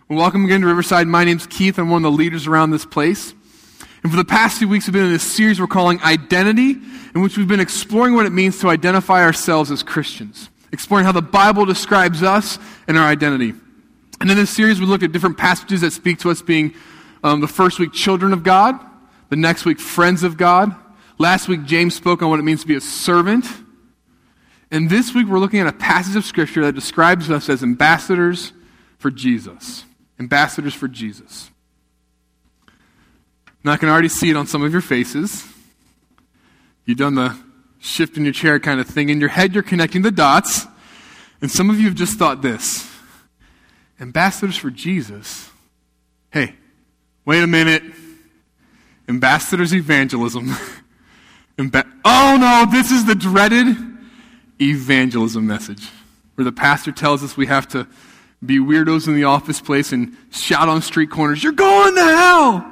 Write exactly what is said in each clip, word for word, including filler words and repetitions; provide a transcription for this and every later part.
Well, welcome again to Riverside. My name's Keith. I'm one of the leaders around this place. And for the past few weeks, we've been in this series we're calling Identity, in which we've been exploring what it means to identify ourselves as Christians, exploring how the Bible describes us and our identity. And in this series, we looked at different passages that speak to us being um, the first week, children of God, the next week, friends of God. Last week, James spoke on what it means to be a servant. And this week, we're looking at a passage of Scripture that describes us as ambassadors for Jesus. Ambassadors for Jesus. Now, I can already see it on some of your faces. You've done the shift in your chair kind of thing. In your head, you're connecting the dots. And some of you have just thought this. Ambassadors for Jesus? Hey, wait a minute. Ambassadors evangelism. Imba- oh no, this is the dreaded evangelism message, where the pastor tells us we have to be weirdos in the office place and shout on street corners, "You're going to hell!"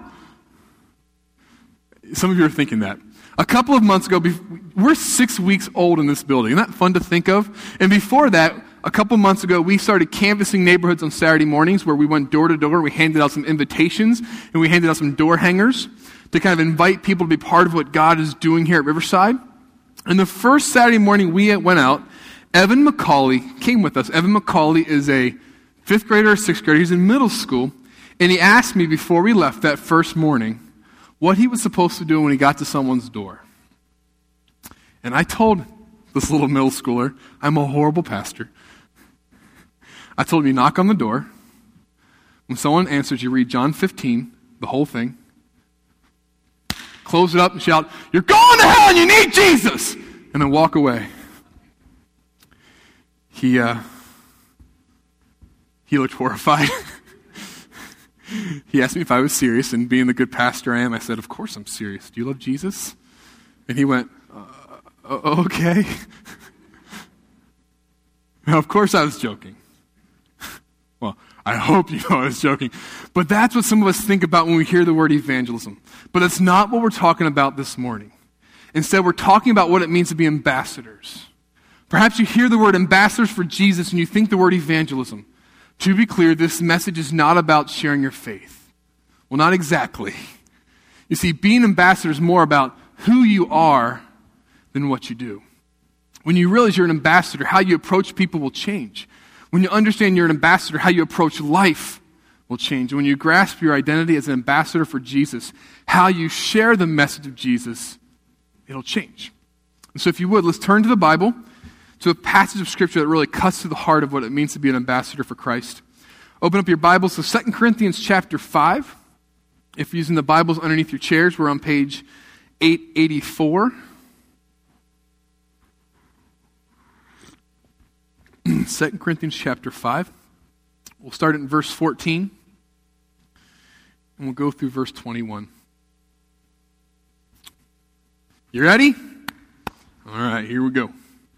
Some of you are thinking that. A couple of months ago, we're six weeks old in this building. Isn't that fun to think of? And before that, a couple months ago, we started canvassing neighborhoods on Saturday mornings where we went door to door. We handed out some invitations and we handed out some door hangers to kind of invite people to be part of what God is doing here at Riverside. And the first Saturday morning we went out, Evan McCauley came with us. Evan McCauley is a fifth grader or sixth grader. He's in middle school. And he asked me before we left that first morning what he was supposed to do when he got to someone's door. And I told this little middle schooler, I'm a horrible pastor. I told him, you knock on the door. When someone answers, you read John fifteen, the whole thing. Close it up and shout, "You're going to hell and you need Jesus!" And then walk away. He, uh, he looked horrified. He asked me if I was serious, and being the good pastor I am, I said, "Of course I'm serious. Do you love Jesus?" And he went, uh, okay. Now, of course I was joking. Well, I hope you know I was joking. But that's what some of us think about when we hear the word evangelism. But it's not what we're talking about this morning. Instead, we're talking about what it means to be ambassadors. Perhaps you hear the word ambassadors for Jesus and you think the word evangelism. To be clear, this message is not about sharing your faith. Well, not exactly. You see, being ambassador is more about who you are than what you do. When you realize you're an ambassador, how you approach people will change. When you understand you're an ambassador, how you approach life will change. When you grasp your identity as an ambassador for Jesus, how you share the message of Jesus, it'll change. And so if you would, let's turn to the Bible, to a passage of Scripture that really cuts to the heart of what it means to be an ambassador for Christ. Open up your Bibles to Second Corinthians chapter five. If you're using the Bibles underneath your chairs, we're on page eight eighty-four. Second Corinthians chapter five. We'll start in verse fourteen, and we'll go through verse twenty-one. You ready? All right, here we go.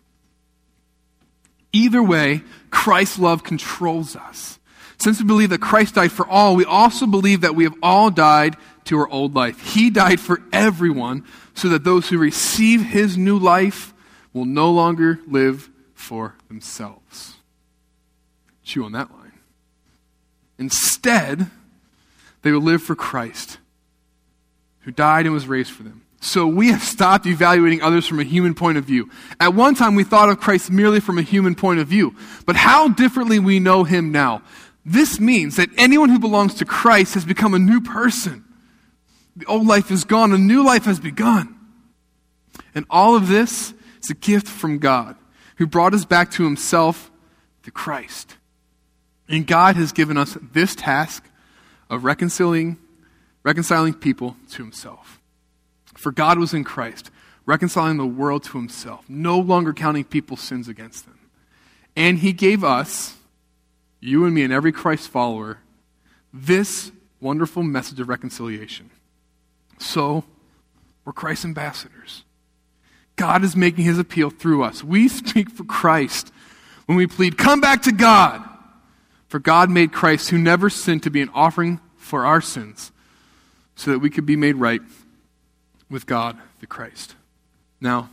Either way, Christ's love controls us. Since we believe that Christ died for all, we also believe that we have all died to our old life. He died for everyone, so that those who receive his new life will no longer live for themselves. Chew on that line. Instead, they will live for Christ, who died and was raised for them. So we have stopped evaluating others from a human point of view. At one time, we thought of Christ merely from a human point of view. But how differently we know him now. This means that anyone who belongs to Christ has become a new person. The old life is gone, a new life has begun. And all of this is a gift from God, who brought us back to himself through Christ. And God has given us this task of reconciling, reconciling people to himself. For God was in Christ, reconciling the world to himself, no longer counting people's sins against them. And he gave us, you and me and every Christ follower, this wonderful message of reconciliation. So, we're Christ's ambassadors. God is making his appeal through us. We speak for Christ when we plead, "Come back to God." For God made Christ, who never sinned, to be an offering for our sins, so that we could be made right with God through Christ. Now,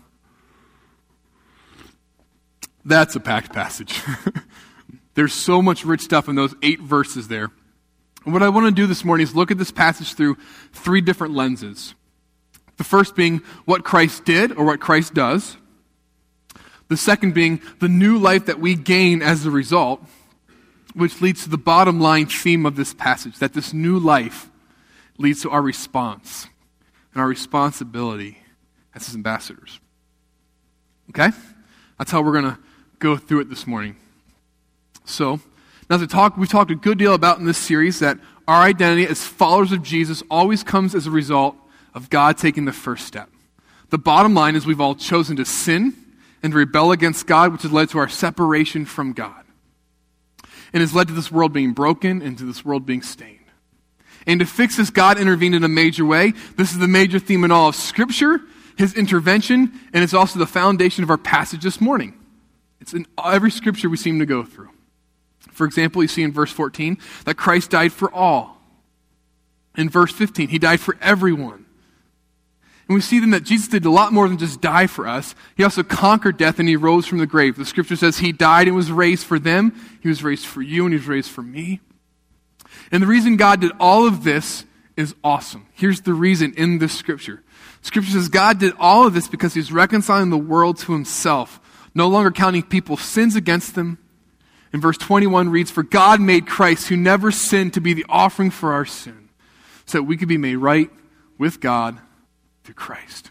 that's a packed passage. There's so much rich stuff in those eight verses there. And what I want to do this morning is look at this passage through three different lenses. The first being what Christ did or what Christ does. The second being the new life that we gain as a result, which leads to the bottom line theme of this passage, that this new life leads to our response and our responsibility as his ambassadors. Okay? That's how we're going to go through it this morning. So, now as we talk, we've talked a good deal about in this series that our identity as followers of Jesus always comes as a result of God taking the first step. The bottom line is we've all chosen to sin and to rebel against God, which has led to our separation from God. And has led to this world being broken and to this world being stained. And to fix this, God intervened in a major way. This is the major theme in all of Scripture, his intervention, and it's also the foundation of our passage this morning. It's in every Scripture we seem to go through. For example, you see in verse fourteen that Christ died for all. In verse fifteen, he died for everyone. And we see then that Jesus did a lot more than just die for us. He also conquered death and he rose from the grave. The Scripture says he died and was raised for them. He was raised for you and he was raised for me. And the reason God did all of this is awesome. Here's the reason in this Scripture. Scripture says God did all of this because he's reconciling the world to himself, no longer counting people's sins against them. And verse twenty-one reads, "For God made Christ, who never sinned, to be the offering for our sin, so that we could be made right with God through Christ."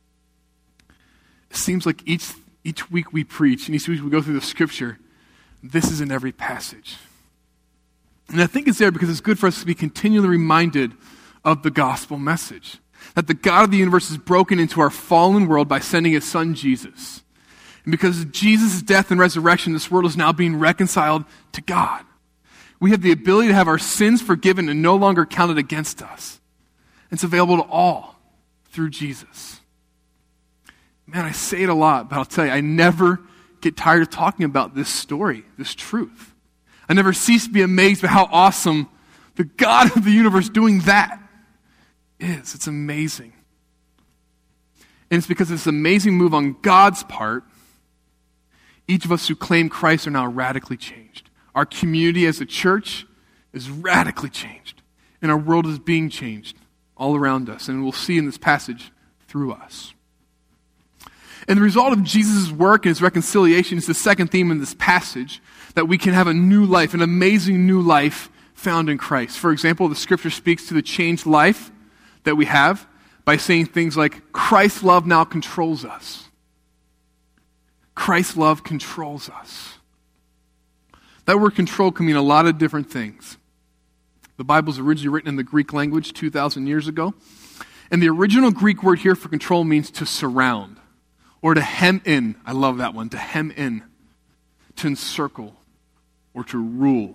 It seems like each, each week we preach, and each week we go through the Scripture, this is in every passage. And I think it's there because it's good for us to be continually reminded of the gospel message. That the God of the universe is broken into our fallen world by sending his son Jesus. And because of Jesus' death and resurrection, this world is now being reconciled to God. We have the ability to have our sins forgiven and no longer counted against us. It's available to all through Jesus. Man, I say it a lot, but I'll tell you, I never get tired of talking about this story, this truth. I never cease to be amazed by how awesome the God of the universe doing that is. It's amazing. And it's because of this amazing move on God's part, each of us who claim Christ are now radically changed. Our community as a church is radically changed. And our world is being changed all around us. And we'll see in this passage through us. And the result of Jesus' work and his reconciliation is the second theme in this passage, that we can have a new life, an amazing new life found in Christ. For example, the Scripture speaks to the changed life that we have by saying things like, Christ's love now controls us. Christ's love controls us. That word control can mean a lot of different things. The Bible's originally written in the Greek language two thousand years ago. And the original Greek word here for control means to surround or to hem in. I love that one, to hem in, to encircle, or to rule.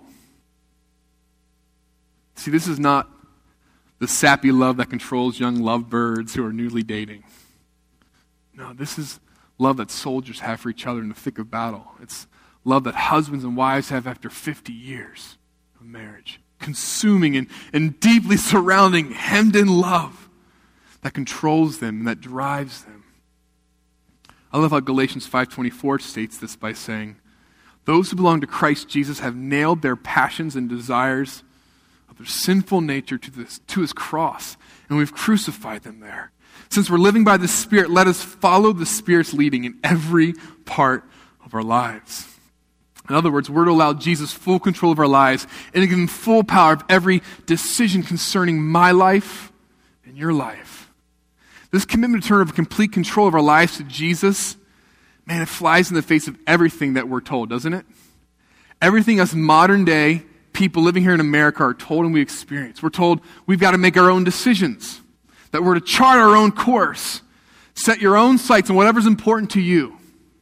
See, this is not the sappy love that controls young lovebirds who are newly dating. No, this is love that soldiers have for each other in the thick of battle. It's love that husbands and wives have after fifty years of marriage. Consuming and, and deeply surrounding, hemmed in love that controls them and that drives them. I love how Galatians five twenty-four states this by saying, "Those who belong to Christ Jesus have nailed their passions and desires of their sinful nature to, this, to his cross, and we've crucified them there. Since we're living by the Spirit, let us follow the Spirit's leading in every part of our lives." In other words, we're to allow Jesus full control of our lives and to give him full power of every decision concerning my life and your life. This commitment to turn over complete control of our lives to Jesus, man, it flies in the face of everything that we're told, doesn't it? Everything us modern day people living here in America are told and we experience. We're told we've got to make our own decisions, that we're to chart our own course, set your own sights on whatever's important to you.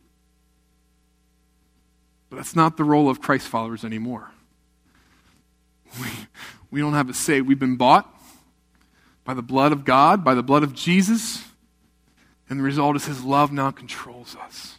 But that's not the role of Christ followers anymore. We, we don't have a say. We've been bought by the blood of God, by the blood of Jesus, and the result is his love now controls us.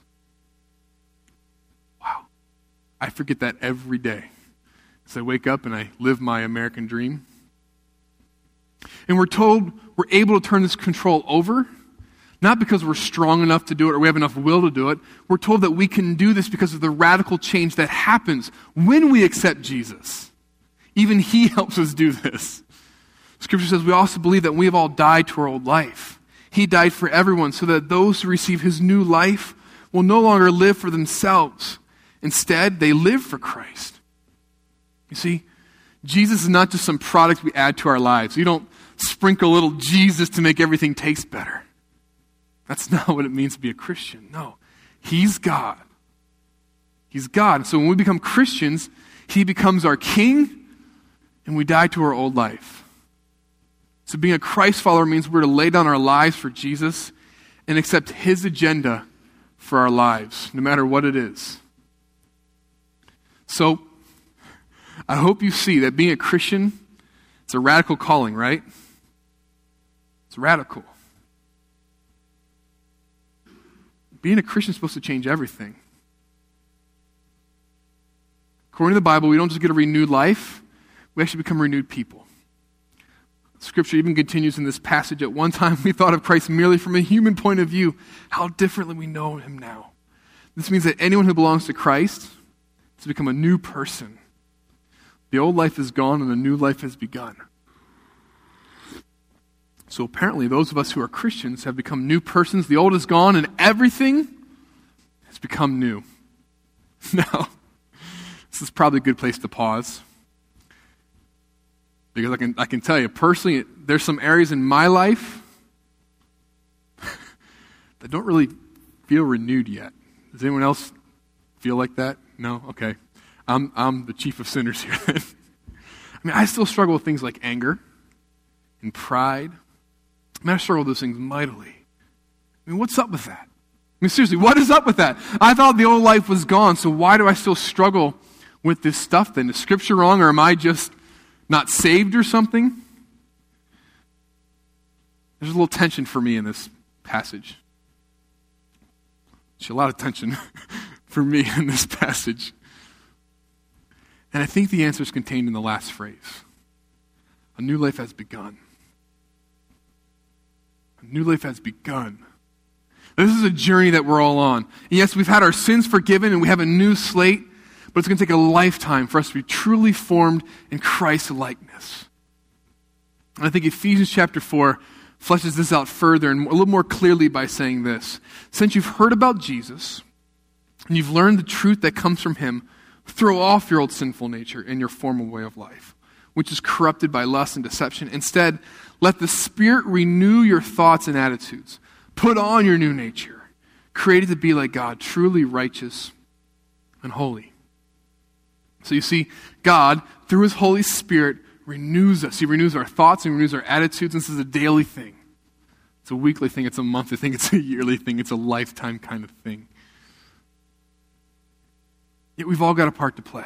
Wow. I forget that every day as I wake up and I live my American dream. And we're told we're able to turn this control over, not because we're strong enough to do it or we have enough will to do it. We're told that we can do this because of the radical change that happens when we accept Jesus. Even he helps us do this. Scripture says we also believe that we have all died to our old life. He died for everyone so that those who receive his new life will no longer live for themselves. Instead, they live for Christ. You see, Jesus is not just some product we add to our lives. We don't sprinkle a little Jesus to make everything taste better. That's not what it means to be a Christian. No, he's God. He's God. And so when we become Christians, he becomes our king, and we die to our old life. So being a Christ follower means we're to lay down our lives for Jesus and accept his agenda for our lives, no matter what it is. So, I hope you see that being a Christian, it's a radical calling, right? It's radical. Being a Christian is supposed to change everything. According to the Bible, we don't just get a renewed life, we actually become renewed people. Scripture even continues in this passage. At one time, we thought of Christ merely from a human point of view. How differently we know him now. This means that anyone who belongs to Christ has become a new person. The old life is gone and the new life has begun. So apparently, those of us who are Christians have become new persons. The old is gone and everything has become new. Now, this is probably a good place to pause. Because I can I can tell you, personally, there's some areas in my life that don't really feel renewed yet. Does anyone else feel like that? No? Okay. I'm I'm the chief of sinners here. I mean, I still struggle with things like anger and pride. I mean, I struggle with those things mightily. I mean, what's up with that? I mean, seriously, what is up with that? I thought the old life was gone, so why do I still struggle with this stuff then? Is Scripture wrong, or am I just not saved or something? There's a little tension for me in this passage. There's a lot of tension for me in this passage. And I think the answer is contained in the last phrase. A new life has begun. A new life has begun. This is a journey that we're all on. And yes, we've had our sins forgiven and we have a new slate, but it's going to take a lifetime for us to be truly formed in Christ's likeness. And I think Ephesians chapter four fleshes this out further and a little more clearly by saying this. Since you've heard about Jesus and you've learned the truth that comes from him, throw off your old sinful nature and your former way of life, which is corrupted by lust and deception. Instead, let the Spirit renew your thoughts and attitudes. Put on your new nature, created to be like God, truly righteous and holy. So you see, God, through his Holy Spirit, renews us. He renews our thoughts and renews our attitudes. This is a daily thing. It's a weekly thing. It's a monthly thing. It's a yearly thing. It's a lifetime kind of thing. Yet we've all got a part to play.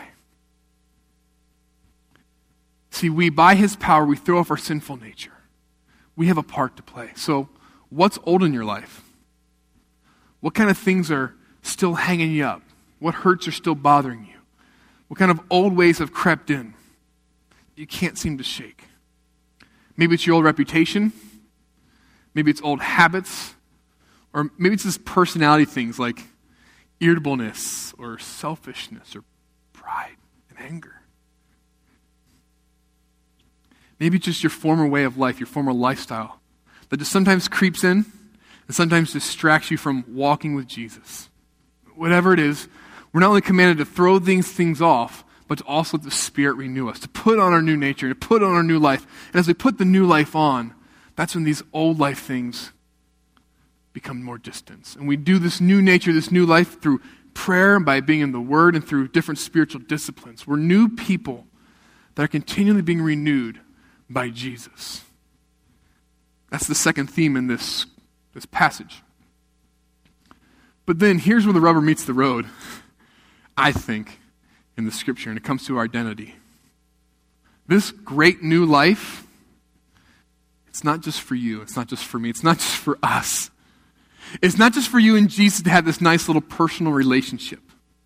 See, we, by his power, we throw off our sinful nature. We have a part to play. So, what's old in your life? What kind of things are still hanging you up? What hurts are still bothering you? What kind of old ways have crept in you can't seem to shake? Maybe it's your old reputation. Maybe it's old habits. Or maybe it's just personality things like irritableness or selfishness or pride and anger. Maybe it's just your former way of life, your former lifestyle that just sometimes creeps in and sometimes distracts you from walking with Jesus. Whatever it is, we're not only commanded to throw these things off, but to also let the Spirit renew us, to put on our new nature, to put on our new life. And as we put the new life on, that's when these old life things become more distant. And we do this new nature, this new life through prayer, by being in the Word, and through different spiritual disciplines. We're new people that are continually being renewed by Jesus. That's the second theme in this, this passage. But then here's where the rubber meets the road, I think, in the Scripture, and it comes to our identity. This great new life, it's not just for you. It's not just for me. It's not just for us. It's not just for you and Jesus to have this nice little personal relationship.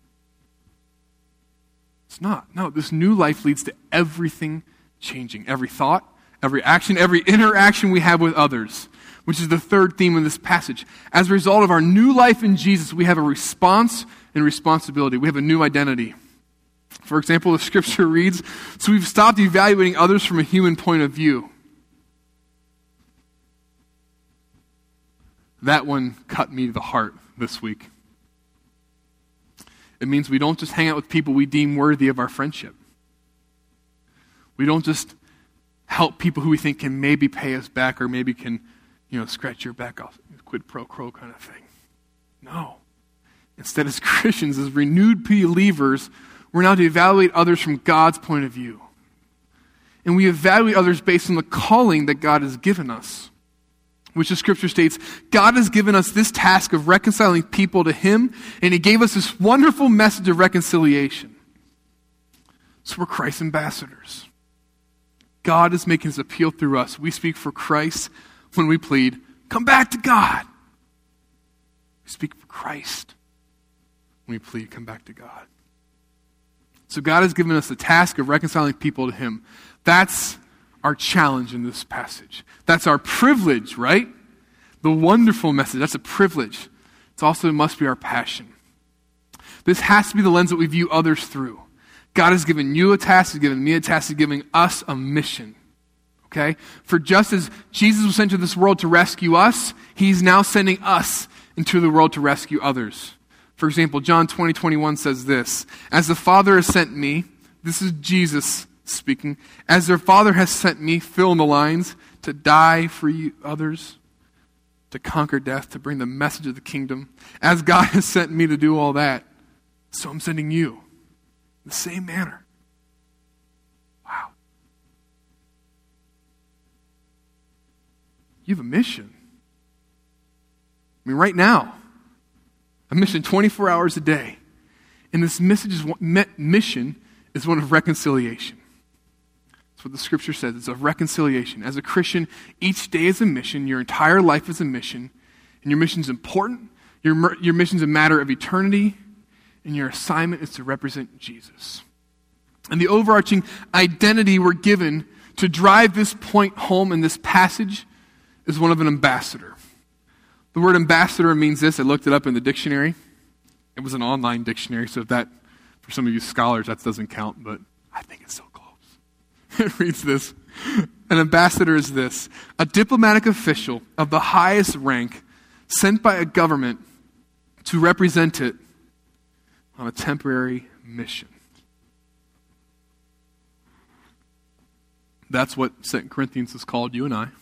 It's not. No, this new life leads to everything changing. Every thought, every action, every interaction we have with others, which is the third theme in this passage. As a result of our new life in Jesus, we have a response and responsibility. We have a new identity. For example, the scripture reads, so we've stopped evaluating others from a human point of view. That one cut me to the heart this week. It means we don't just hang out with people we deem worthy of our friendship. We don't just help people who we think can maybe pay us back or maybe can, you know, scratch your back off, quid pro quo kind of thing. No. Instead, as Christians, as renewed believers, we're now to evaluate others from God's point of view. And we evaluate others based on the calling that God has given us, which the scripture states, God has given us this task of reconciling people to him, and he gave us this wonderful message of reconciliation. So we're Christ's ambassadors. God is making his appeal through us. We speak for Christ when we plead, come back to God. We speak for Christ when we plead, come back to God. So God has given us the task of reconciling people to him. That's our challenge in this passage. That's our privilege, right? The wonderful message, that's a privilege. It's also, it must be our passion. This has to be the lens that we view others through. God has given you a task, he's given me a task, he's giving us a mission. Okay? For just as Jesus was sent to this world to rescue us, he's now sending us into the world to rescue others. For example, John twenty, twenty-one says this, as the Father has sent me, this is Jesus speaking, as their Father has sent me, fill in the lines, to die for you others, to conquer death, to bring the message of the kingdom. As God has sent me to do all that, so I'm sending you in the same manner. Wow. You have a mission. I mean, right now, a mission twenty-four hours a day. And this message is, mission is one of reconciliation. That's what the scripture says. It's of reconciliation. As a Christian, each day is a mission. Your entire life is a mission. And your mission is important. Your, your mission is a matter of eternity. And your assignment is to represent Jesus. And the overarching identity we're given to drive this point home in this passage is one of an ambassador. The word ambassador means this. I looked it up in the dictionary. It was an online dictionary, so if that, for some of you scholars, that doesn't count, but I think it's so close. It reads this. An ambassador is this, a diplomatic official of the highest rank sent by a government to represent it on a temporary mission. That's what Second Corinthians has called you and I.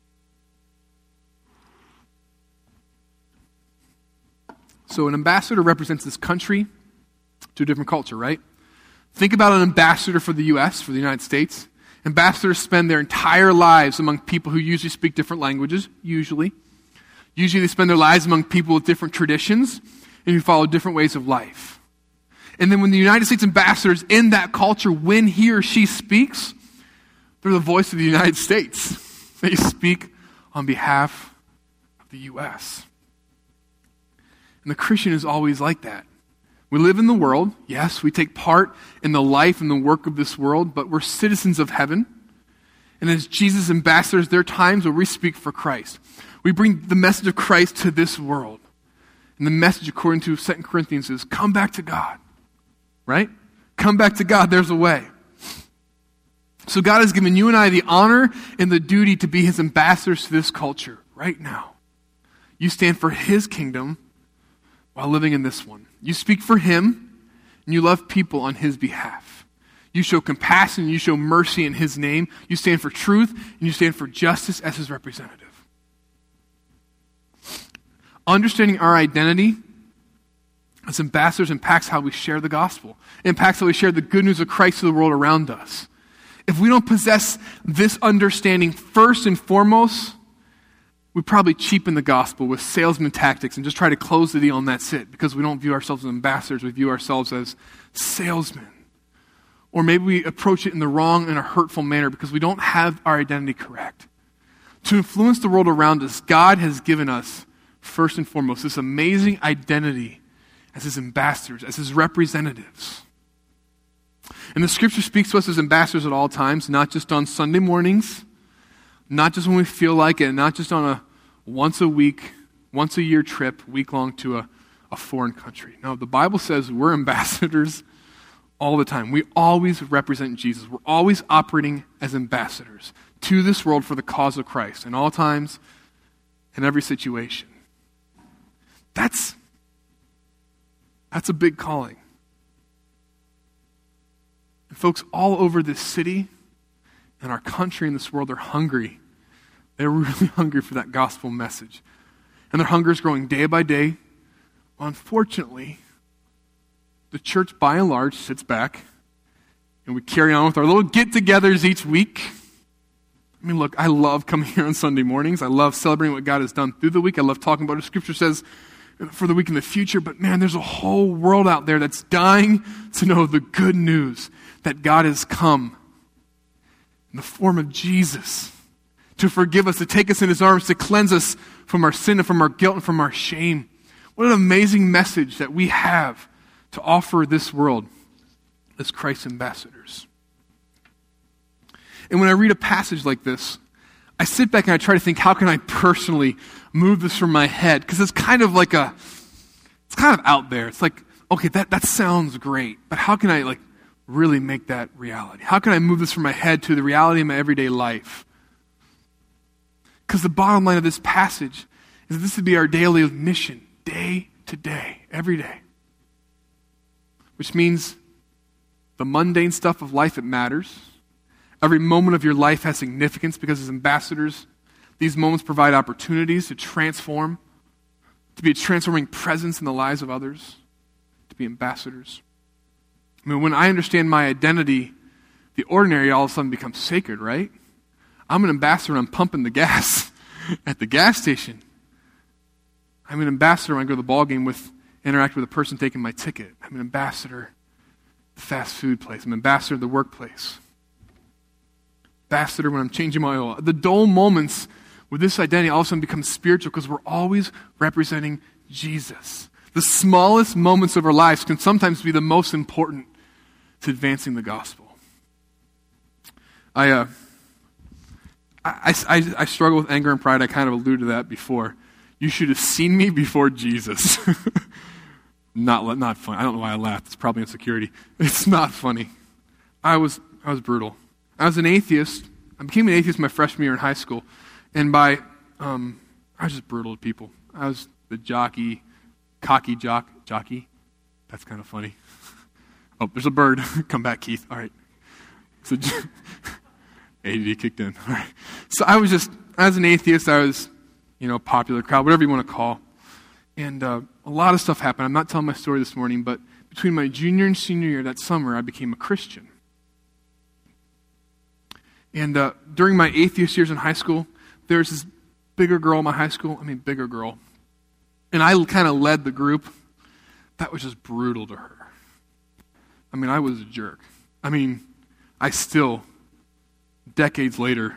So an ambassador represents this country to a different culture, right? Think about an ambassador for the U S, for the United States. Ambassadors spend their entire lives among people who usually speak different languages, usually. Usually they spend their lives among people with different traditions and who follow different ways of life. And then when the United States ambassador is in that culture, when he or she speaks, they're the voice of the United States. They speak on behalf of the U S. And the Christian is always like that. We live in the world. Yes, we take part in the life and the work of this world, but we're citizens of heaven. And as Jesus' ambassadors, there are times where we speak for Christ. We bring the message of Christ to this world. And the message, according to Second Corinthians, is come back to God. Right? Come back to God. There's a way. So God has given you and I the honor and the duty to be his ambassadors to this culture right now. You stand for his kingdom while living in this one. You speak for him, and you love people on his behalf. You show compassion, you show mercy in his name. You stand for truth, and you stand for justice as his representative. Understanding our identity as ambassadors impacts how we share the gospel. It impacts how we share the good news of Christ to the world around us. If we don't possess this understanding first and foremost, we probably cheapen the gospel with salesman tactics and just try to close the deal and that's it, because we don't view ourselves as ambassadors, we view ourselves as salesmen. Or maybe we approach it in the wrong and a hurtful manner because we don't have our identity correct. To influence the world around us, God has given us, first and foremost, this amazing identity as his ambassadors, as his representatives. And the scripture speaks to us as ambassadors at all times, not just on Sunday mornings, not just when we feel like it, not just on a once a week, once a year trip, week long to a, a foreign country. No, the Bible says we're ambassadors all the time. We always represent Jesus. We're always operating as ambassadors to this world for the cause of Christ in all times, in every situation. That's, that's a big calling. And folks all over this city and our country and this world are hungry. They're really hungry for that gospel message. And their hunger is growing day by day. Well, unfortunately, the church by and large sits back and we carry on with our little get-togethers each week. I mean, look, I love coming here on Sunday mornings. I love celebrating what God has done through the week. I love talking about what Scripture says for the week in the future. But man, there's a whole world out there that's dying to know the good news that God has come in the form of Jesus to forgive us, to take us in his arms, to cleanse us from our sin and from our guilt and from our shame. What an amazing message that we have to offer this world as Christ's ambassadors. And when I read a passage like this, I sit back and I try to think, how can I personally move this from my head? Because it's kind of like a, it's kind of out there. It's like, okay, that, that sounds great, but how can I like really make that reality? How can I move this from my head to the reality of my everyday life? Because the bottom line of this passage is that this would be our daily mission, day to day, every day. Which means the mundane stuff of life, it matters. Every moment of your life has significance because as ambassadors, these moments provide opportunities to transform, to be a transforming presence in the lives of others, to be ambassadors. I mean, when I understand my identity, the ordinary all of a sudden becomes sacred, right? I'm an ambassador and I'm pumping the gas at the gas station. I'm an ambassador when I go to the ball game with, interact with a person taking my ticket. I'm an ambassador at the fast food place. I'm an ambassador at the workplace. Ambassador when I'm changing my oil. The dull moments with this identity all of a sudden become spiritual because we're always representing Jesus. The smallest moments of our lives can sometimes be the most important to advancing the gospel. I, uh, I, I, I struggle with anger and pride. I kind of alluded to that before. You should have seen me before Jesus. not, not funny. I don't know why I laughed. It's probably insecurity. It's not funny. I was, I was brutal. I was an atheist. I became an atheist my freshman year in high school. And by, um, I was just brutal to people. I was the jockey, cocky jock, jockey. That's kind of funny. Oh, there's a bird. Come back, Keith. All right. So, A D D kicked in. All right. So I was just, as an atheist, I was, you know, popular crowd, whatever you want to call. And uh, a lot of stuff happened. I'm not telling my story this morning, but between my junior and senior year that summer, I became a Christian. And uh, during my atheist years in high school, there was this bigger girl in my high school. I mean, bigger girl. And I kind of led the group. That was just brutal to her. I mean, I was a jerk. I mean, I still, decades later,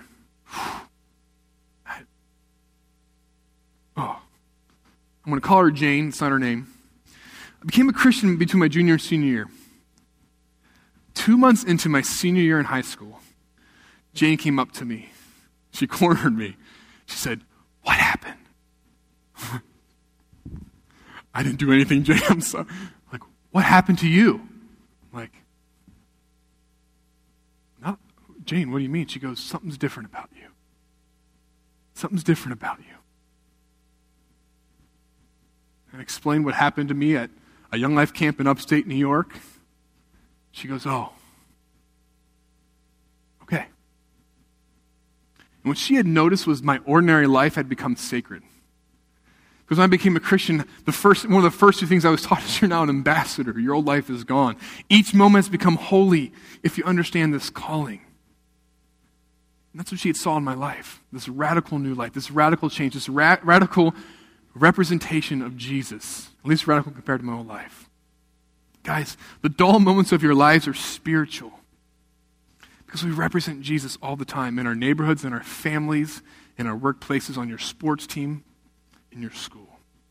I, oh, I'm going to call her Jane. It's not her name. I became a Christian between my junior and senior year. Two months into my senior year in high school, Jane came up to me. She cornered me. She said, "What happened?" I didn't do anything, Jane. I'm sorry. Like, what happened to you? I'm like, no, Jane, what do you mean? She goes, something's different about you. Something's different about you. And I explained what happened to me at a Young Life camp in upstate New York. She goes, oh, okay. And what she had noticed was my ordinary life had become sacred. Because when I became a Christian, the first, one of the first two things I was taught is you're now an ambassador. Your old life is gone. Each moment has become holy if you understand this calling. And that's what she had saw in my life. This radical new life, this radical change, this ra- radical representation of Jesus. At least radical compared to my old life. Guys, the dull moments of your lives are spiritual. Because we represent Jesus all the time in our neighborhoods, in our families, in our workplaces, on your sports team, in your school.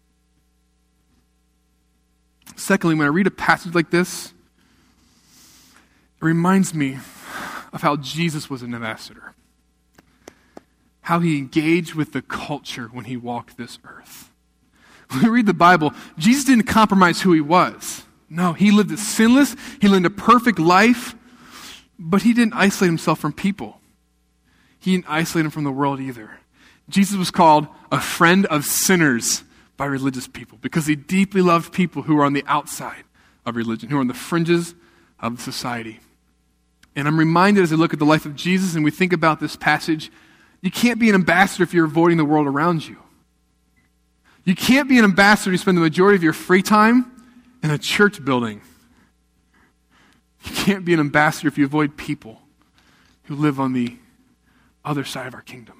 Secondly, when I read a passage like this, it reminds me of how Jesus was an ambassador. How he engaged with the culture when he walked this earth. When we read the Bible, Jesus didn't compromise who he was. No, he lived a sinless, he lived a perfect life, but he didn't isolate himself from people. He didn't isolate him from the world either. Jesus was called a friend of sinners by religious people because he deeply loved people who were on the outside of religion, who are on the fringes of society. And I'm reminded as I look at the life of Jesus and we think about this passage, you can't be an ambassador if you're avoiding the world around you. You can't be an ambassador if you spend the majority of your free time in a church building. You can't be an ambassador if you avoid people who live on the other side of our kingdom.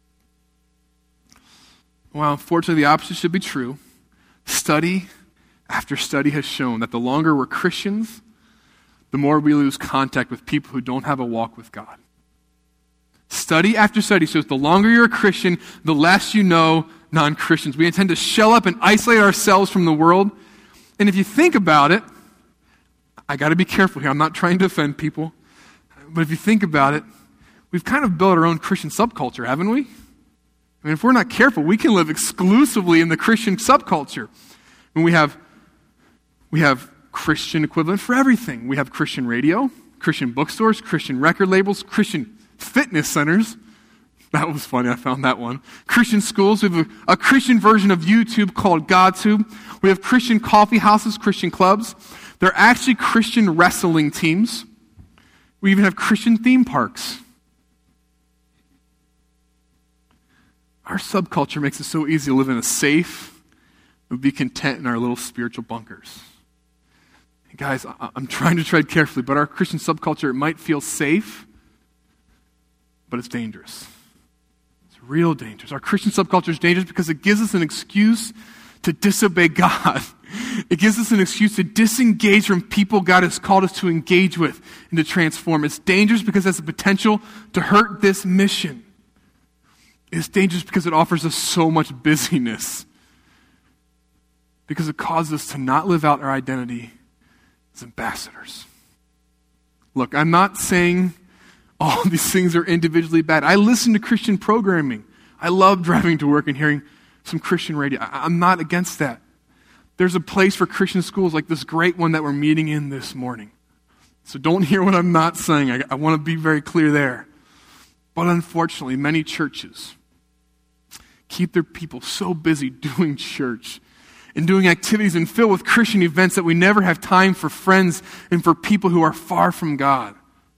Well, unfortunately, the opposite should be true. Study after study has shown that the longer we're Christians, the more we lose contact with people who don't have a walk with God. Study after study shows the longer you're a Christian, the less you know non-Christians. We intend to shell up and isolate ourselves from the world. And if you think about it, I got to be careful here. I'm not trying to offend people. But if you think about it, we've kind of built our own Christian subculture, haven't we? I mean, if we're not careful, we can live exclusively in the Christian subculture. And we have, we have Christian equivalent for everything. We have Christian radio, Christian bookstores, Christian record labels, Christian fitness centers. That was funny. I found that one. Christian schools. We have a, a Christian version of YouTube called GodTube. We have Christian coffee houses, Christian clubs. They're actually Christian wrestling teams. We even have Christian theme parks. Our subculture makes it so easy to live in a safe and be content in our little spiritual bunkers. And guys, I, I'm trying to tread carefully, but our Christian subculture, it might feel safe, but it's dangerous. It's real dangerous. Our Christian subculture is dangerous because it gives us an excuse to disobey God. It gives us an excuse to disengage from people God has called us to engage with and to transform. It's dangerous because it has the potential to hurt this mission. It's dangerous because it offers us so much busyness. Because it causes us to not live out our identity as ambassadors. Look, I'm not saying all these things are individually bad. I listen to Christian programming. I love driving to work and hearing some Christian radio. I, I'm not against that. There's a place for Christian schools like this great one that we're meeting in this morning. So don't hear what I'm not saying. I, I want to be very clear there. But unfortunately, many churches keep their people so busy doing church and doing activities and filled with Christian events that we never have time for friends and for people who are far from God.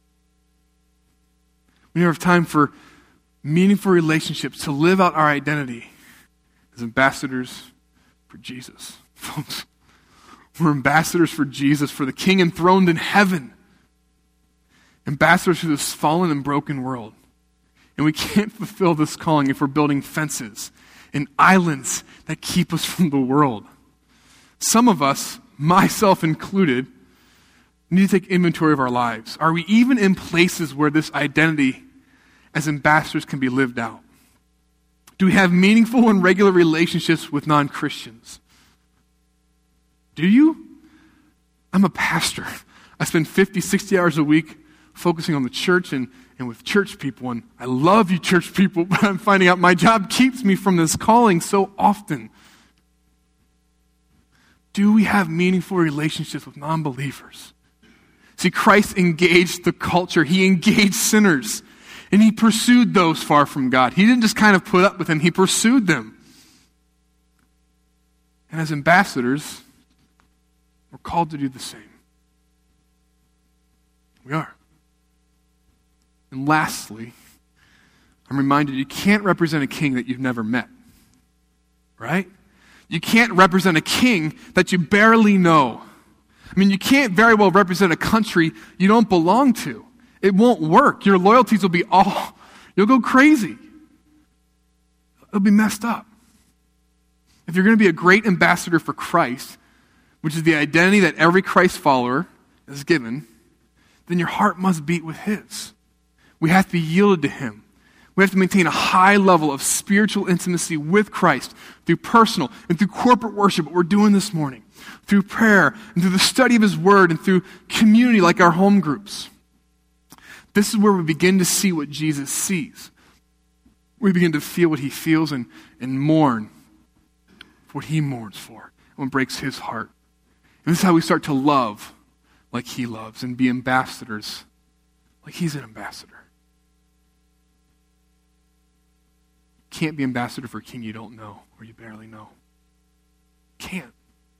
We never have time for meaningful relationships to live out our identity as ambassadors for Jesus. Folks, we're ambassadors for Jesus, for the King enthroned in heaven. Ambassadors for this fallen and broken world. And we can't fulfill this calling if we're building fences and islands that keep us from the world. Some of us, myself included, need to take inventory of our lives. Are we even in places where this identity as ambassadors can be lived out? Do we have meaningful and regular relationships with non-Christians? Do you? I'm a pastor. I spend fifty, sixty hours a week focusing on the church and, and with church people. And I love you church people, but I'm finding out my job keeps me from this calling so often. Do we have meaningful relationships with non-believers? See, Christ engaged the culture. He engaged sinners. And he pursued those far from God. He didn't just kind of put up with them. He pursued them. And as ambassadors, we're called to do the same. We are. And lastly, I'm reminded you can't represent a king that you've never met. Right? You can't represent a king that you barely know. I mean, you can't very well represent a country you don't belong to. It won't work. Your loyalties will be all, you'll go crazy. It'll be messed up. If you're going to be a great ambassador for Christ, which is the identity that every Christ follower is given, then your heart must beat with his. We have to be yielded to him. We have to maintain a high level of spiritual intimacy with Christ through personal and through corporate worship, what we're doing this morning, through prayer and through the study of his word and through community like our home groups. This is where we begin to see what Jesus sees. We begin to feel what he feels and, and mourn for what he mourns for and what breaks his heart. And this is how we start to love like he loves and be ambassadors like he's an ambassador. You can't be ambassador for a king you don't know or you barely know. Can't.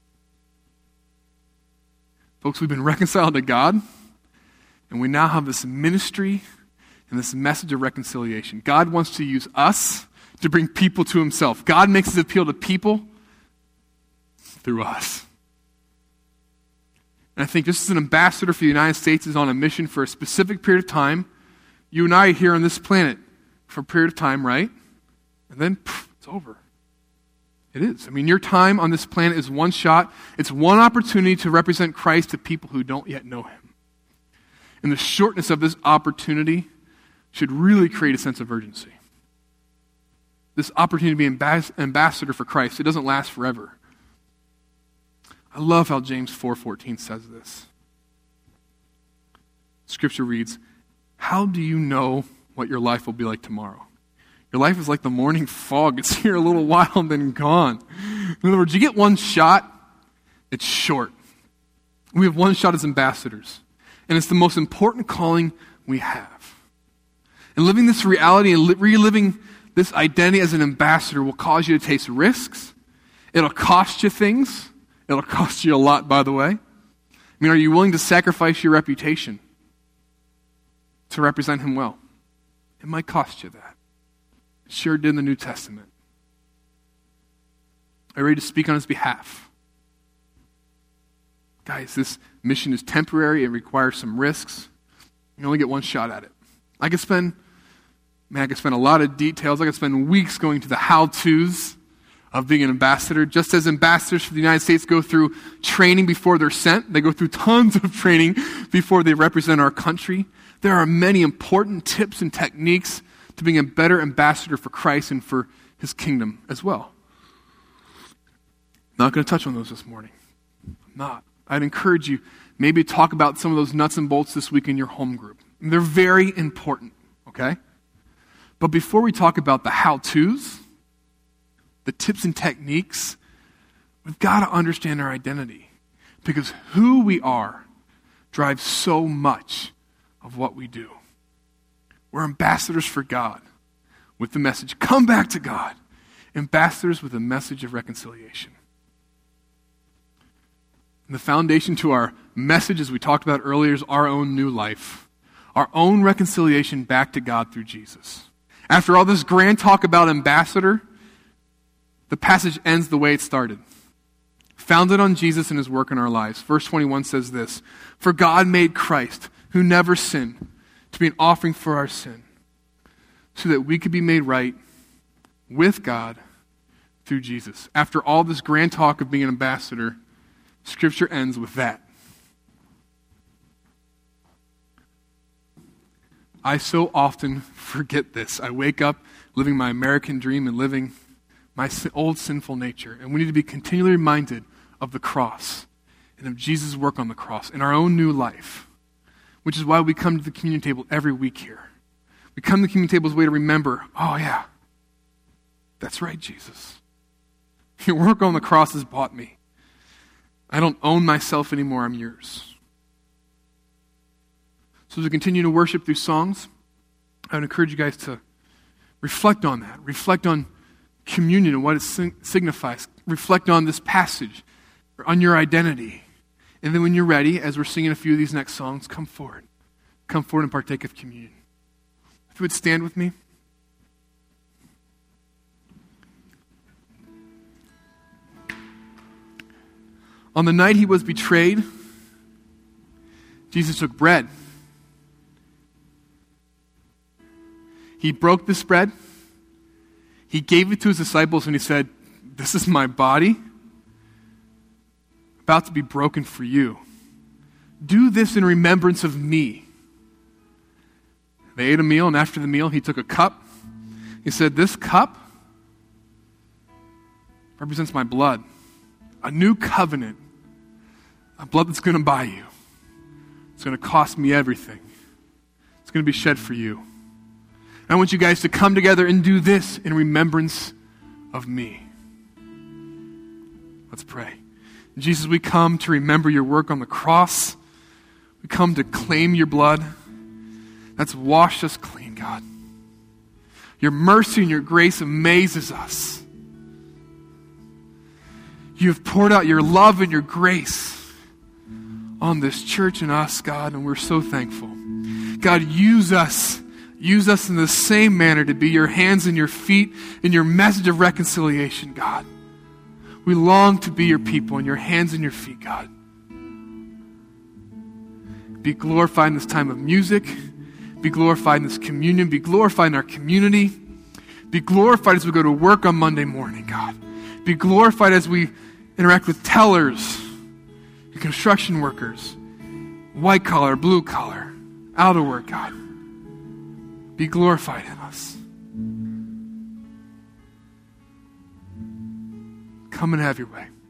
Folks, we've been reconciled to God, and we now have this ministry and this message of reconciliation. God wants to use us to bring people to himself. God makes his appeal to people through us. And I think just as an ambassador for the United States is on a mission for a specific period of time, you and I are here on this planet for a period of time, right? And then pff, it's over. It is. I mean, your time on this planet is one shot. It's one opportunity to represent Christ to people who don't yet know him. And the shortness of this opportunity should really create a sense of urgency. This opportunity to be ambas- ambassador for Christ, it doesn't last forever. I love how James four fourteen says this. Scripture reads, "How do you know what your life will be like tomorrow? Your life is like the morning fog. It's here a little while and then gone." In other words, you get one shot, it's short. We have one shot as ambassadors, and it's the most important calling we have. And living this reality and li- reliving this identity as an ambassador will cause you to taste risks. It'll cost you things. It'll cost you a lot, by the way. I mean, are you willing to sacrifice your reputation to represent him well? It might cost you that. It sure did in the New Testament. Are you ready to speak on his behalf? Guys, this mission is temporary. It requires some risks. You only get one shot at it. I could spend, man, I could spend a lot of details. I could spend weeks going to the how-tos of being an ambassador. Just as ambassadors for the United States go through training before they're sent, they go through tons of training before they represent our country. There are many important tips and techniques to being a better ambassador for Christ and for his kingdom as well. Not going to touch on those this morning. I'm not. I'd encourage you maybe talk about some of those nuts and bolts this week in your home group. They're very important, okay? But before we talk about the how-tos, the tips and techniques, we've got to understand our identity. Because who we are drives so much of what we do. We're ambassadors for God with the message, come back to God. Ambassadors with a message of reconciliation. And the foundation to our message, as we talked about earlier, is our own new life. Our own reconciliation back to God through Jesus. After all this grand talk about ambassador, the passage ends the way it started. Founded on Jesus and his work in our lives. Verse twenty-one says this, "For God made Christ, who never sinned, to be an offering for our sin, so that we could be made right with God through Jesus." After all this grand talk of being an ambassador, Scripture ends with that. I so often forget this. I wake up living my American dream and living my old sinful nature. And we need to be continually reminded of the cross and of Jesus' work on the cross in our own new life, which is why we come to the communion table every week here. We come to the communion table as a way to remember, oh yeah, that's right, Jesus. Your work on the cross has bought me. I don't own myself anymore, I'm yours. So as we continue to worship through songs, I would encourage you guys to reflect on that. Reflect on communion and what it signifies. Reflect on this passage, or on your identity. And then when you're ready, as we're singing a few of these next songs, come forward. Come forward and partake of communion. If you would stand with me. On the night he was betrayed, Jesus took bread. He broke this bread. He gave it to his disciples and he said, "This is my body, about to be broken for you. Do this in remembrance of me." They ate a meal, and after the meal, he took a cup. He said, "This cup represents my blood, a new covenant, a blood that's going to buy you. It's going to cost me everything. It's going to be shed for you. I want you guys to come together and do this in remembrance of me." Let's pray. Jesus, we come to remember your work on the cross. We come to claim your blood that's washed us clean, God. Your mercy and your grace amazes us. You have poured out your love and your grace on this church and us, God, and we're so thankful. God, use us. Use us in the same manner to be your hands and your feet in your message of reconciliation, God. We long to be your people and your hands and your feet, God. Be glorified in this time of music. Be glorified in this communion. Be glorified in our community. Be glorified as we go to work on Monday morning, God. Be glorified as we interact with tellers, construction workers, white collar, blue collar, out of work, God. Be glorified in us. Come and have your way.